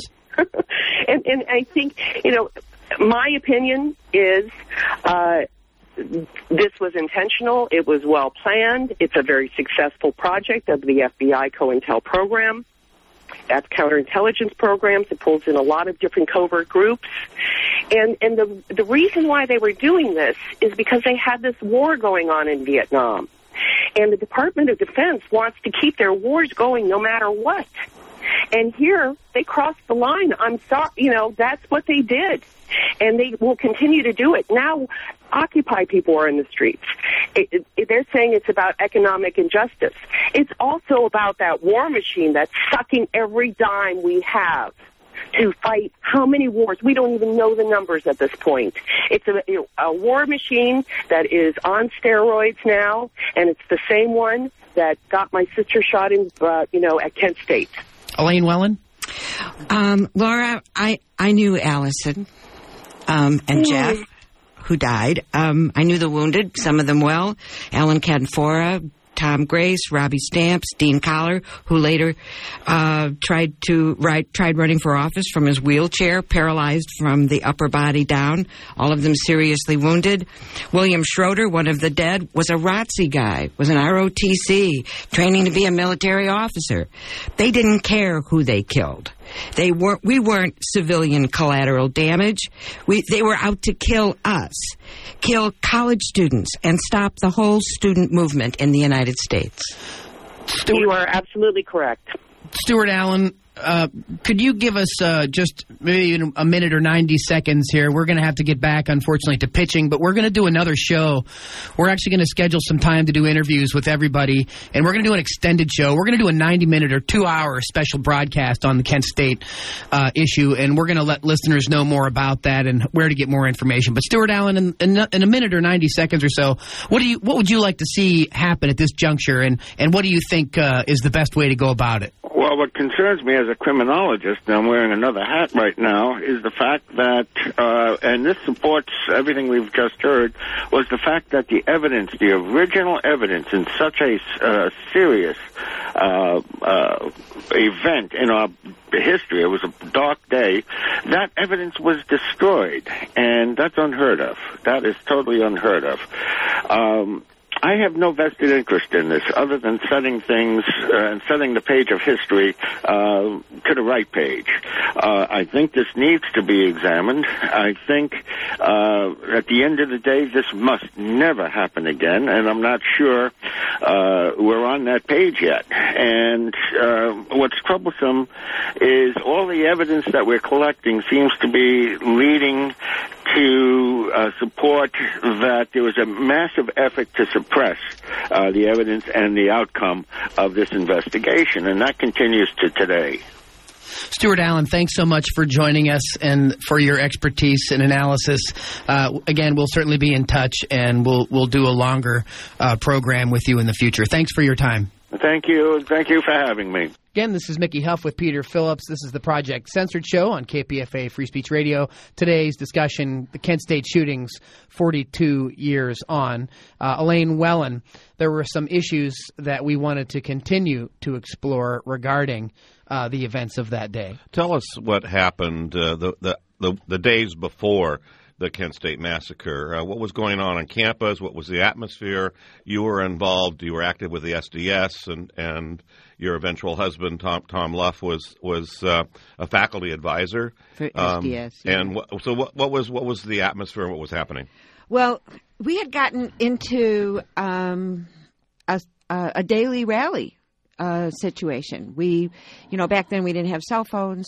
and and I think you know, my opinion is. Uh, This was intentional. It was well planned. It's a very successful project of the F B I COINTEL program. That's counterintelligence programs. It pulls in a lot of different covert groups. And and the the reason why they were doing this is because they had this war going on in Vietnam. And the Department of Defense wants to keep their wars going no matter what. And here, they crossed the line. I'm sorry, you know, that's what they did. And they will continue to do it. Now, Occupy people are in the streets. It, it, they're saying it's about economic injustice. It's also about that war machine that's sucking every dime we have to fight how many wars? We don't even know the numbers at this point. It's a, a war machine that is on steroids now, and it's the same one that got my sister shot in, uh, you know, at Kent State. Elaine Wellen? Um, Laura, I, I knew Allison um, and mm. Jeff, who died. Um, I knew the wounded, some of them well. Alan Canfora, Tom Grace, Robbie Stamps, Dean Collar, who later uh, tried to ride, tried running for office from his wheelchair, paralyzed from the upper body down, all of them seriously wounded. William Schroeder, one of the dead, was a R O T C guy, was an R O T C, training to be a military officer. They didn't care who they killed. They weren't. We weren't civilian collateral damage. We, they were out to kill us, kill college students, and stop the whole student movement in the United States. Stuart, you are absolutely correct. Stuart Allen, uh, could you give us uh, just maybe a minute or ninety seconds here? We're going to have to get back, unfortunately, to pitching, but we're going to do another show. We're actually going to schedule some time to do interviews with everybody, and we're going to do an extended show. We're going to do a ninety-minute or two-hour special broadcast on the Kent State uh, issue, and we're going to let listeners know more about that and where to get more information. But Stuart Allen, in, in, in a minute or ninety seconds or so, what do you what would you like to see happen at this juncture, and, and what do you think uh, is the best way to go about it? Well, what concerns me as a criminologist, and I'm wearing another hat right now, is the fact that, uh, and this supports everything we've just heard, was the fact that the evidence, the original evidence in such a uh, serious uh, uh, event in our history, it was a dark day, that evidence was destroyed, and that's unheard of. That is totally unheard of. Um, I have no vested interest in this other than setting things uh, and setting the page of history uh, to the right page. Uh, I think this needs to be examined. I think uh, at the end of the day, this must never happen again, and I'm not sure uh, we're on that page yet. And uh, what's troublesome is all the evidence that we're collecting seems to be leading to uh, support that there was a massive effort to suppress uh, the evidence and the outcome of this investigation, and that continues to today. Stuart Allen, thanks so much for joining us and for your expertise and analysis. Uh, again, we'll certainly be in touch, and we'll we'll do a longer uh, program with you in the future. Thanks for your time. Thank you. Thank you for having me. Again, this is Mickey Huff with Peter Phillips. This is the Project Censored Show on K P F A Free Speech Radio. Today's discussion, the Kent State shootings, forty-two years on. Uh, Elaine Wellen, there were some issues that we wanted to continue to explore regarding uh, the events of that day. Tell us what happened uh, the, the, the, the days before the Kent State massacre. Uh, what was going on on campus? What was the atmosphere? You were involved. You were active with the S D S, and, and your eventual husband, Tom Tom Luff, was was uh, a faculty advisor for um, S D S. Yeah. And wh- so, what, what was what was the atmosphere? And what was happening? Well, we had gotten into um, a, a daily rally uh, situation. We, you know, back then we didn't have cell phones,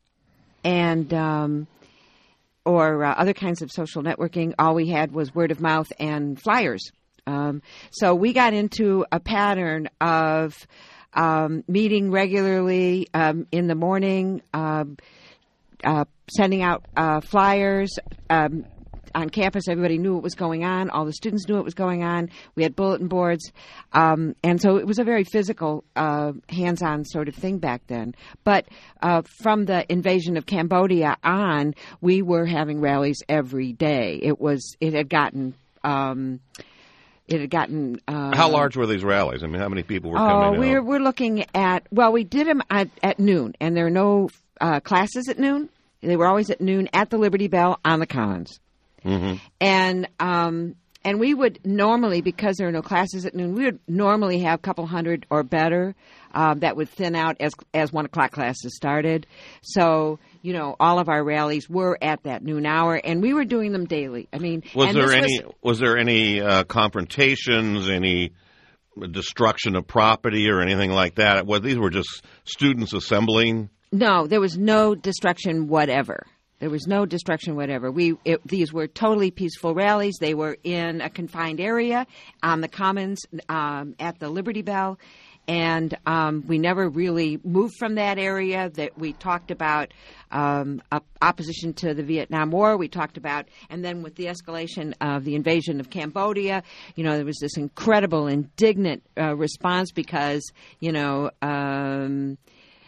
and um, or uh, other kinds of social networking. All we had was word of mouth and flyers. Um, so we got into a pattern of um, meeting regularly um, in the morning, um, uh, sending out uh, flyers, um, on campus. Everybody knew what was going on. All the students knew what was going on. We had bulletin boards. Um, and so it was a very physical, uh, hands-on sort of thing back then. But uh, from the invasion of Cambodia on, we were having rallies every day. It was, it had gotten... Um, It had gotten. Uh, How large were these rallies? I mean, how many people were oh, coming? Oh, we're out? we're looking at. Well, we did them at, at noon, and there are no uh, classes at noon. They were always at noon at the Liberty Bell on the Commons, mm-hmm. and um, and we would normally, because there are no classes at noon, we would normally have a couple hundred or better uh, that would thin out as as one o'clock classes started. So. You know, all of our rallies were at that noon hour, and we were doing them daily. I mean, was and there this any was, was there any uh, confrontations, any destruction of property, or anything like that? Well, these were just students assembling. No, there was no destruction whatever. There was no destruction whatever. We it, these were totally peaceful rallies. They were in a confined area on the Commons um, at the Liberty Bell. And um, we never really moved from that area. That we talked about um, opposition to the Vietnam War. We talked about, and then with the escalation of the invasion of Cambodia, you know, there was this incredible, indignant uh, response because, you know, um,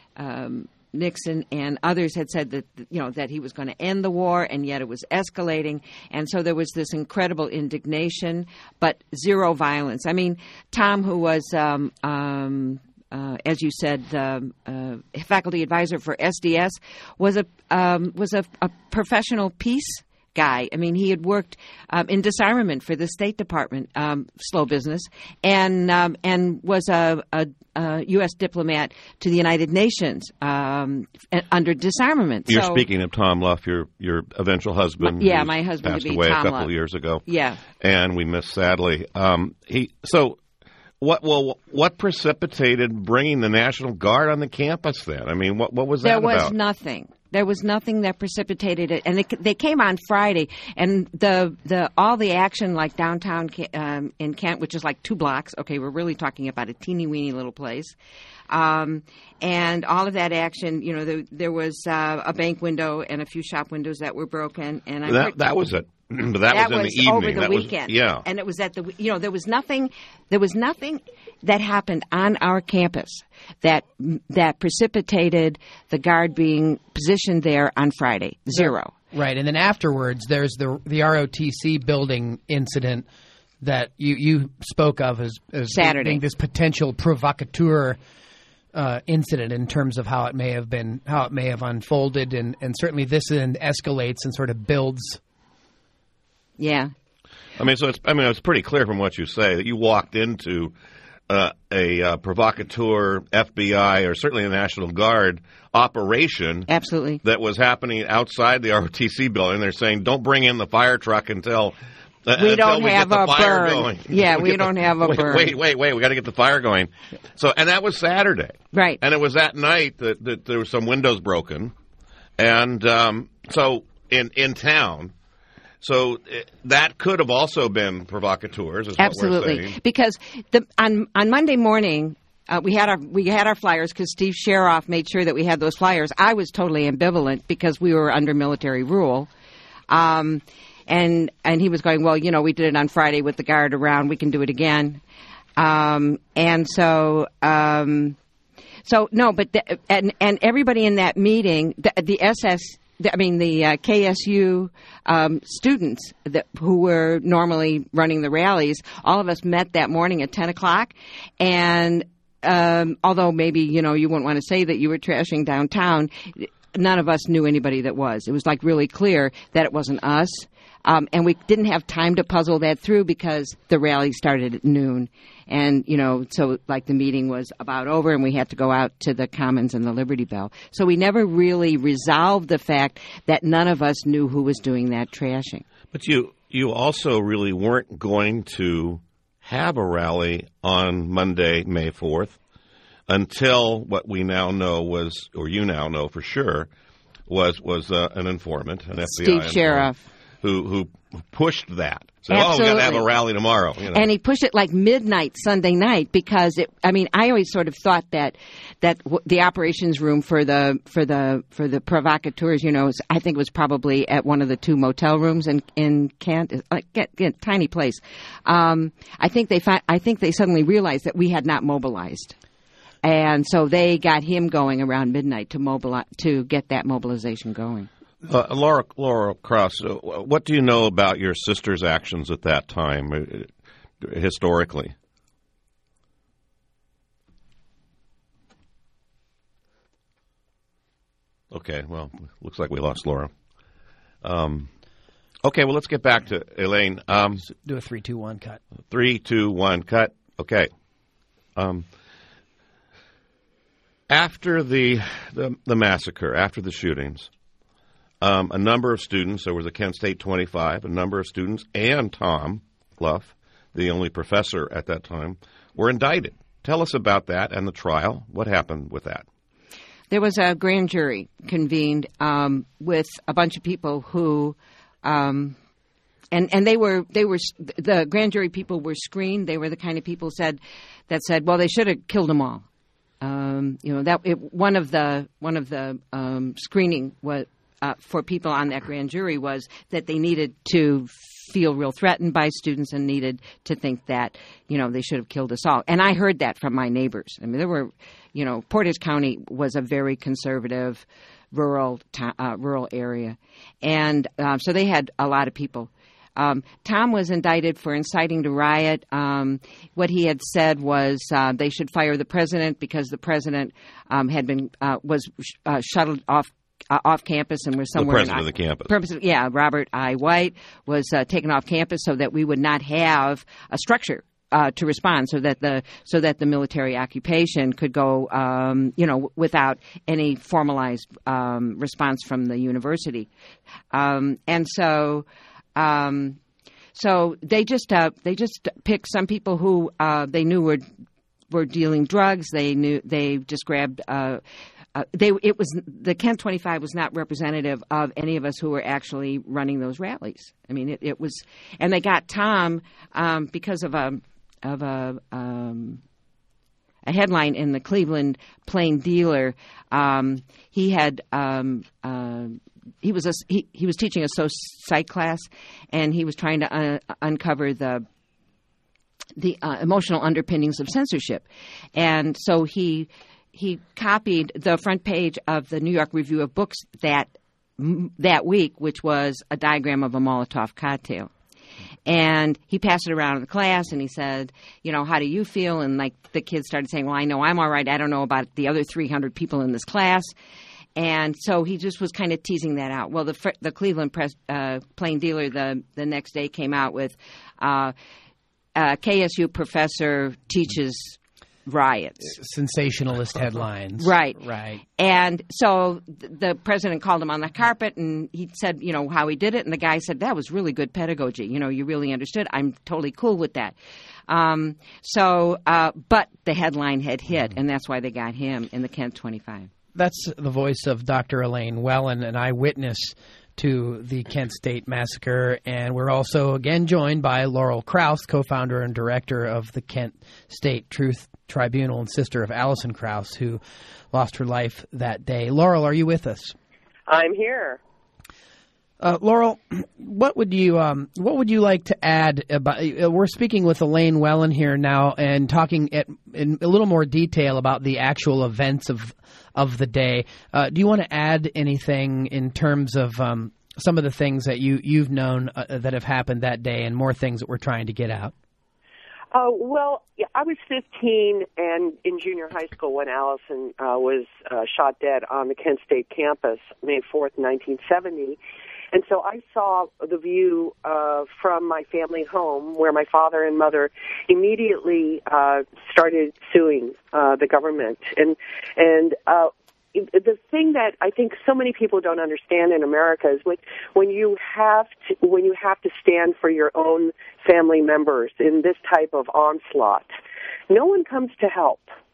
um, Nixon and others had said that, you know, that he was going to end the war, and yet it was escalating. And so there was this incredible indignation, but zero violence. I mean, Tom, who was, um, um, uh, as you said, um, uh, faculty advisor for S D S, was a um, was a, a professional peace guy. I mean, he had worked um, in disarmament for the State Department, um, slow business, and um, and was a, a, a U S diplomat to the United Nations um, under disarmament. You're so, speaking of Tom Luff, your your eventual husband. Yeah, my husband passed to be away Tom a couple Luff. of years ago. Yeah, and we miss sadly. Um, he so. What well? What precipitated bringing the National Guard on the campus then? I mean, what what was that there about? There was nothing. There was nothing that precipitated it, and they, they came on Friday, and the the all the action like downtown um, in Kent, which is like two blocks. Okay, we're really talking about a teeny weeny little place, um, and all of that action. You know, there, there was uh, a bank window and a few shop windows that were broken, and I that heard, that was it. But that, that was in was the evening. over the that weekend. Was, yeah, and it was at the you know there was nothing there was nothing that happened on our campus that that precipitated the Guard being positioned there on Friday. Zero. Right, and then afterwards, there's the the R O T C building incident that you, you spoke of as, as Saturday. being this potential provocateur uh, incident in terms of how it may have been, how it may have unfolded, and, and certainly this then escalates and sort of builds. Yeah. I mean, so it's I mean it's pretty clear from what you say that you walked into uh, a uh, provocateur F B I or certainly a National Guard operation. Absolutely. That was happening outside the R O T C building. They're saying, "Don't bring in the fire truck until uh, we until don't we have get the a fire burn." going." Yeah, we, we don't the, have a wait, burn. Wait, wait, wait. We got to get the fire going. So, and that was Saturday. Right. And it was that night that, that there were some windows broken, and um, so in in town. So it, that could have also been provocateurs, is Absolutely. what we're saying. Because the, on on Monday morning, uh, we had our we had our flyers because Steve Sheroff made sure that we had those flyers. I was totally ambivalent because we were under military rule, um, and and he was going, well, you know, we did it on Friday with the Guard around. We can do it again, um, and so. Um, so no, but the, and and everybody in that meeting, the, the S S. I mean, the uh, K S U um, students that, who were normally running the rallies, all of us met that morning at ten o'clock. And um, although maybe, you know, you wouldn't want to say that you were trashing downtown, none of us knew anybody that was. It was like really clear that it wasn't us. Um, and we didn't have time to puzzle that through because the rally started at noon. And, you know, so like the meeting was about over and we had to go out to the Commons and the Liberty Bell. So we never really resolved the fact that none of us knew who was doing that trashing. But you, you also really weren't going to have a rally on Monday, May fourth, until what we now know was, or you now know for sure, was was uh, an informant, an F B I Steve informant. Sheroff. who who pushed that. So, Absolutely. oh, we got to have a rally tomorrow. You know. And he pushed it like midnight Sunday night because it. I mean, I always sort of thought that that w- the operations room for the for the for the provocateurs, you know, was, I think it was probably at one of the two motel rooms in in Kent, like get, get, tiny place. Um, I think they fi- I think they suddenly realized that we had not mobilized. And so they got him going around midnight to mobilize to get that mobilization going. Uh, Laura, Laura Krauss, uh, what do you know about your sister's actions at that time, uh, historically? Okay, well, looks like we lost Laura. Um, okay, well, let's get back to Elaine. Um, Do a three, two, one cut. Three, two, one, cut. Okay. Um, after the, the the massacre, after the shootings, um, a number of students, there was a Kent State twenty-five, a number of students, and Tom Luff, the only professor at that time, were indicted. Tell us about that and the trial. What happened with that? There was a grand jury convened um, with a bunch of people who, um, and and they were they were the grand jury people were screened. They were the kind of people said that said, well, they should have killed them all. Um, you know that it, one of the one of the um, screening was, uh, for people on that grand jury was that they needed to feel real threatened by students and needed to think that, you know, they should have killed us all. And I heard that from my neighbors. I mean, there were, you know, Portage County was a very conservative, rural uh, rural area. And uh, so they had a lot of people. Um, Tom was indicted for inciting to riot. Um, what he had said was uh, they should fire the president because the president um, had been uh, was uh, shuttled off Uh, off campus and was somewhere. The president in, of the campus. Purpose, yeah, Robert I. White was uh, taken off campus so that we would not have a structure uh, to respond, so that the so that the military occupation could go, um, you know, without any formalized um, response from the university, um, and so. Um, so they just uh, they just picked some people who uh, they knew were were dealing drugs. They knew they just grabbed. Uh, Uh, they it was the Kent twenty-five was not representative of any of us who were actually running those rallies. I mean, it, it was, and they got Tom um, because of a of a um, a headline in the Cleveland Plain Dealer. Um, he had um, uh, he was a, he he was teaching a soc psych class, and he was trying to uh, uncover the. the uh, emotional underpinnings of censorship, and so he. He copied the front page of the New York Review of Books that that week, which was a diagram of a Molotov cocktail. And he passed it around in the class, and he said, you know, how do you feel? And, like, the kids started saying, well, I know I'm all right. I don't know about the other three hundred people in this class. And so he just was kind of teasing that out. Well, the the Cleveland Press, uh, Plain Dealer the, the next day came out with uh, a K S U professor teaches riots. Sensationalist headlines. Right. Right. And so th- the president called him on the carpet, and he said, you know, how he did it. And the guy said, that was really good pedagogy. You know, you really understood. I'm totally cool with that. Um, so, uh, but the headline had hit, and that's why they got him in the Kent twenty-five. That's the voice of Doctor Elaine Wellen, an eyewitness to the Kent State Massacre. And we're also, again, joined by Laurel Krauss, co-founder and director of the Kent State Truth Tribunal and sister of Allison Krauss, who lost her life that day. Laurel, are you with us? I'm here. Uh, Laurel, what would you um, what would you like to add about? Uh, we're speaking with Elaine Wellen here now, and talking at, in a little more detail about the actual events of of the day. Uh, do you want to add anything in terms of um, some of the things that you you've known uh, that have happened that day, and more things that we're trying to get out? Uh, well, yeah, I was fifteen and in junior high school when Allison uh, was uh, shot dead on the Kent State campus, May fourth, nineteen seventy. And so I saw the view uh, from my family home where my father and mother immediately uh, started suing uh, the government. And, and uh, the thing that I think so many people don't understand in America is when, when you have to, when you have to stand for your own family members in this type of onslaught, no one comes to help.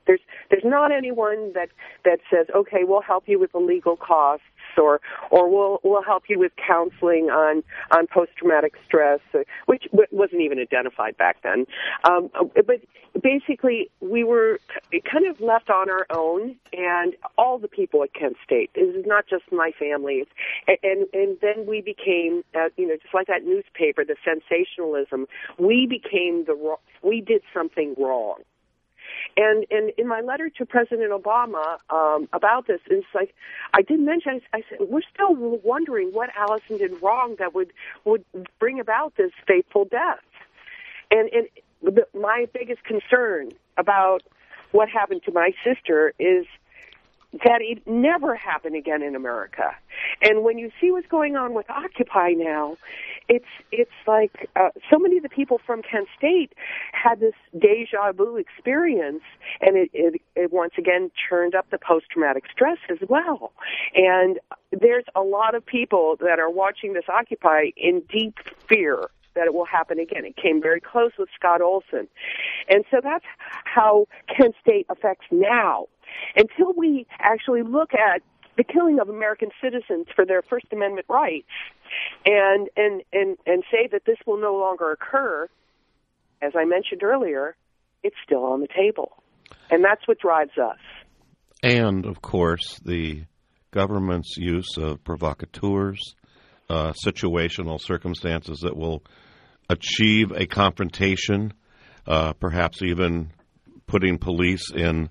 There's there's not anyone that that says, okay, we'll help you with the legal costs, or or we'll we'll help you with counseling on on post traumatic stress, which wasn't even identified back then. Um, but basically, we were kind of left on our own, and all the people at Kent State. This is not just my family, and and, and then we became, uh, you know, just like that newspaper, the sensationalism. We became the wrong. We did something wrong. And, and in my letter to President Obama um, about this, it's like I did mention. I, I said we're still wondering what Allison did wrong that would would bring about this fateful death. And, and the, my biggest concern about what happened to my sister is that it never happened again in America. And when you see what's going on with Occupy now, it's it's like uh, so many of the people from Kent State had this deja vu experience, and it, it, it once again churned up the post-traumatic stress as well. And there's a lot of people that are watching this Occupy in deep fear that it will happen again. It came very close with Scott Olson. And so that's how Kent State affects now. Until we actually look at the killing of American citizens for their First Amendment rights and, and, and, and say that this will no longer occur, as I mentioned earlier, it's still on the table. And that's what drives us. And, of course, the government's use of provocateurs, uh, situational circumstances that will achieve a confrontation, uh, perhaps even putting police in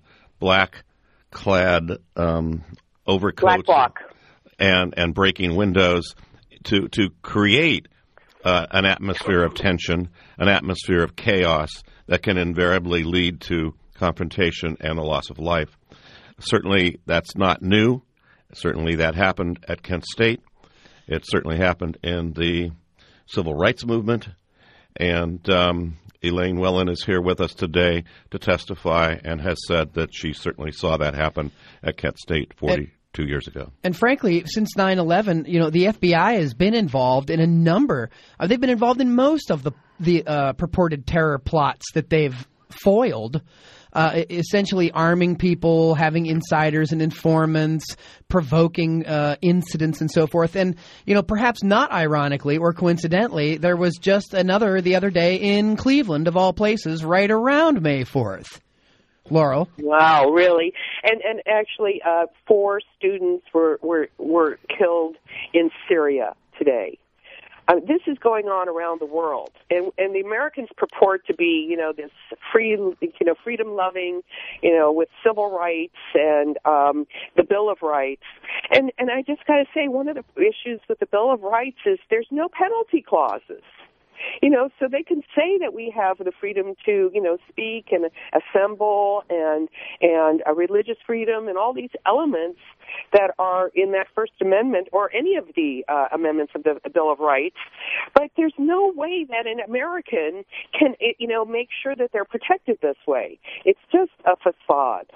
black-clad um, overcoats Black and and breaking windows to to create uh, an atmosphere of tension, an atmosphere of chaos that can invariably lead to confrontation and the loss of life. Certainly, that's not new. Certainly, that happened at Kent State. It certainly happened in the civil rights movement. And um, Elaine Wellen is here with us today to testify and has said that she certainly saw that happen at Kent State forty-two and, years ago. And frankly, since nine eleven, you know, the F B I has been involved in a number. Uh, they've been involved in most of the the uh, purported terror plots that they've foiled. Uh, essentially arming people, having insiders and informants, provoking uh, incidents and so forth. And, you know, perhaps not ironically or coincidentally, there was just another the other day in Cleveland, of all places, right around May fourth. Laurel. Wow, really? And and actually, uh, four students were, were, were killed in Syria today. Uh, this is going on around the world, and and the Americans purport to be, you know, this free, you know, freedom-loving, you know, with civil rights and um, the Bill of Rights. And and I just got to say, one of the issues with the Bill of Rights is there's no penalty clauses. You know, so they can say that we have the freedom to, you know, speak and assemble and and a religious freedom and all these elements that are in that First Amendment or any of the uh, amendments of the, the Bill of Rights. But there's no way that an American can, you know, make sure that they're protected this way. It's just a facade.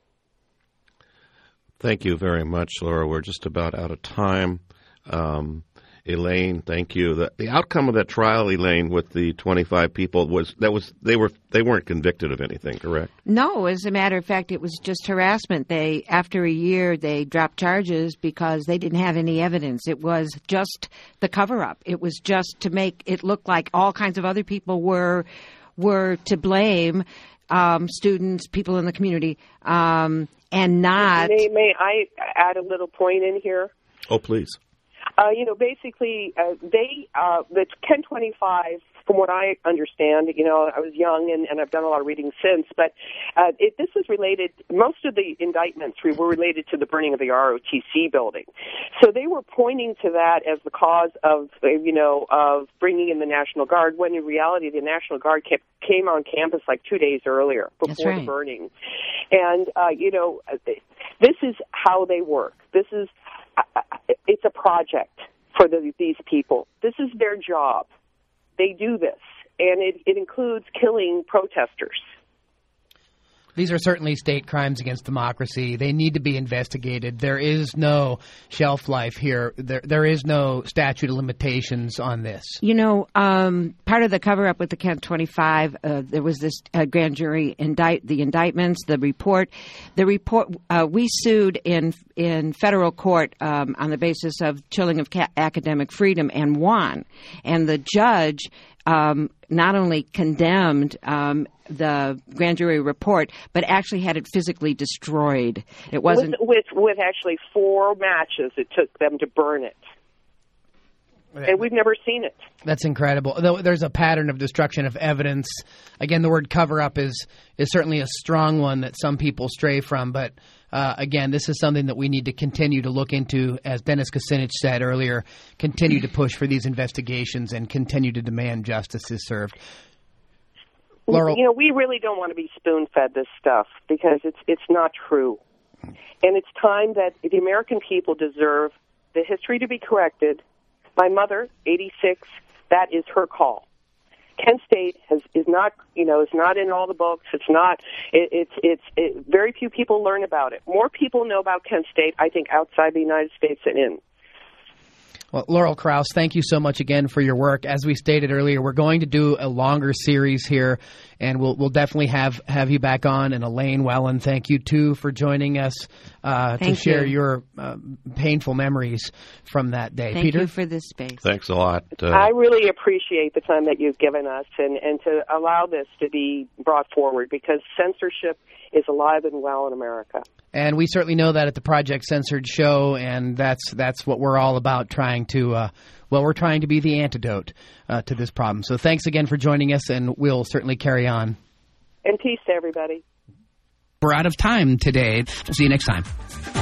Thank you very much, Laura. We're just about out of time. Um, Elaine, thank you. The, the outcome of that trial, Elaine, with the twenty-five people was that was they were they weren't convicted of anything, correct? No, as a matter of fact, it was just harassment. They after a year they dropped charges because they didn't have any evidence. It was just the cover-up. It was just to make it look like all kinds of other people were were to blame, um, students, people in the community, um, and not. May, may I add a little point in here? Oh, please. Uh, you know, basically, uh, they, uh, the ten twenty-five, from what I understand, you know, I was young and, and I've done a lot of reading since, but uh, it, this was related, most of the indictments were related to the burning of the R O T C building. So they were pointing to that as the cause of, you know, of bringing in the National Guard, when in reality the National Guard kept, came on campus like two days earlier before right. the burning. And, uh, you know, this is how they work. This is, it's a project for the, these people. This is their job. They do this, and it, it includes killing protesters. These are certainly state crimes against democracy. They need to be investigated. There is no shelf life here. There, there is no statute of limitations on this. You know, um, part of the cover-up with the Kent twenty-five, uh, there was this uh, grand jury indict, the indictments, the report. The report uh, we sued in in federal court um, on the basis of chilling of ca- academic freedom and won. And the judge um, not only condemned um, the grand jury report, but actually had it physically destroyed. It wasn't with, with with actually four matches. It took them to burn it, and we've never seen it. That's incredible. There's a pattern of destruction of evidence. Again, the word cover-up is is certainly a strong one that some people stray from, but uh, again, this is something that we need to continue to look into. As Dennis Kucinich said earlier, continue to push for these investigations and continue to demand justice is served. Laurel. You know, we really don't want to be spoon-fed this stuff because it's it's not true. And it's time that the American people deserve the history to be corrected. My mother, eighty-six, that is her call. Kent State has, is not, you know, is not in all the books. It's not, it, it's, it's, it, very few people learn about it. More people know about Kent State, I think, outside the United States than in. Well, Laurel Krauss, thank you so much again for your work. As we stated earlier, we're going to do a longer series here, and we'll we'll definitely have, have you back on. And Elaine Wellen, thank you, too, for joining us uh, to share you. your uh, painful memories from that day. Thank Peter? you for this space. Thanks a lot. Uh, I really appreciate the time that you've given us and, and to allow this to be brought forward because censorship is alive and well in America. And we certainly know that at the Project Censored show, and that's that's what we're all about, trying to, uh, well, we're trying to be the antidote uh, to this problem. So thanks again for joining us, and we'll certainly carry on. And peace to everybody. We're out of time today. We'll see you next time.